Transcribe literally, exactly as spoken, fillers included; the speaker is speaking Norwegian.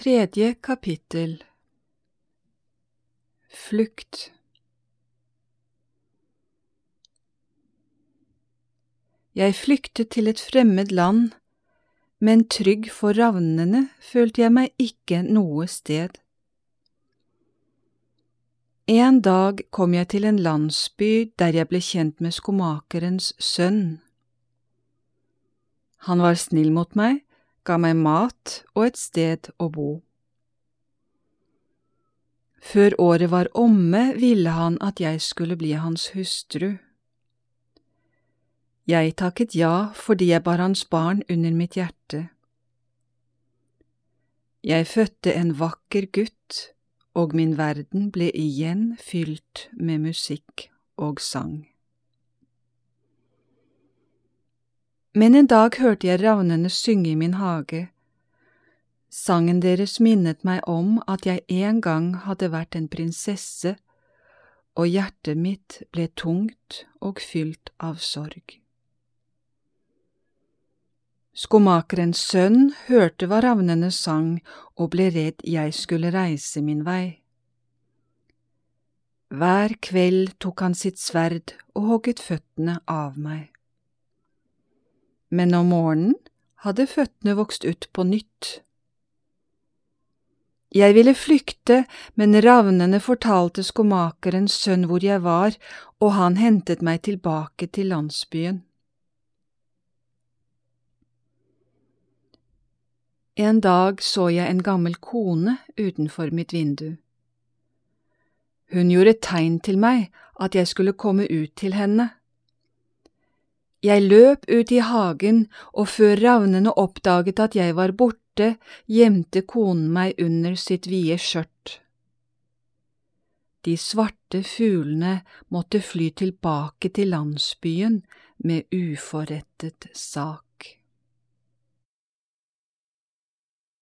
Tredje kapittel. Flukt. Jeg flyktet til et fremmed land, men trygg for ravnene følte jeg meg ikke noe sted. En dag kom jeg til en landsby der jeg ble kjent med skomakerens sønn. Han var snill mot meg, ga meg mat og et sted å bo. Før året var omme, ville han at jeg skulle bli hans hustru. Jeg takket ja fordi jeg bar hans barn under mitt hjerte. Jeg fødte en vakker gutt, og min verden ble igjen fylt med musikk og sang. Men en dag hørte jeg ravnene synge i min hage. Sangen deres minnet meg om at jeg en gang hadde vært en prinsesse, og hjertet mitt ble tungt og fylt av sorg. Skomakerens sønn hørte hva ravnene sang og ble redd jeg skulle reise min vei. Hver kveld tok han sitt sverd og hogget føttene av meg. Men om morgenen hadde føttene vokst ut på nytt. Jeg ville flykte, men ravnene fortalte skomakerens sønn hvor jeg var, og han hentet meg tilbake til landsbyen. En dag så jeg en gammel kone utenfor mitt vindu. Hun gjorde tegn til meg at jeg skulle komme ut til henne. Jeg løp ut i hagen, og før ravnene oppdaget at jeg var borte, gjemte konen meg under sitt vide skjørt. De svarte fuglene måtte fly tilbake til landsbyen med uforrettet sak.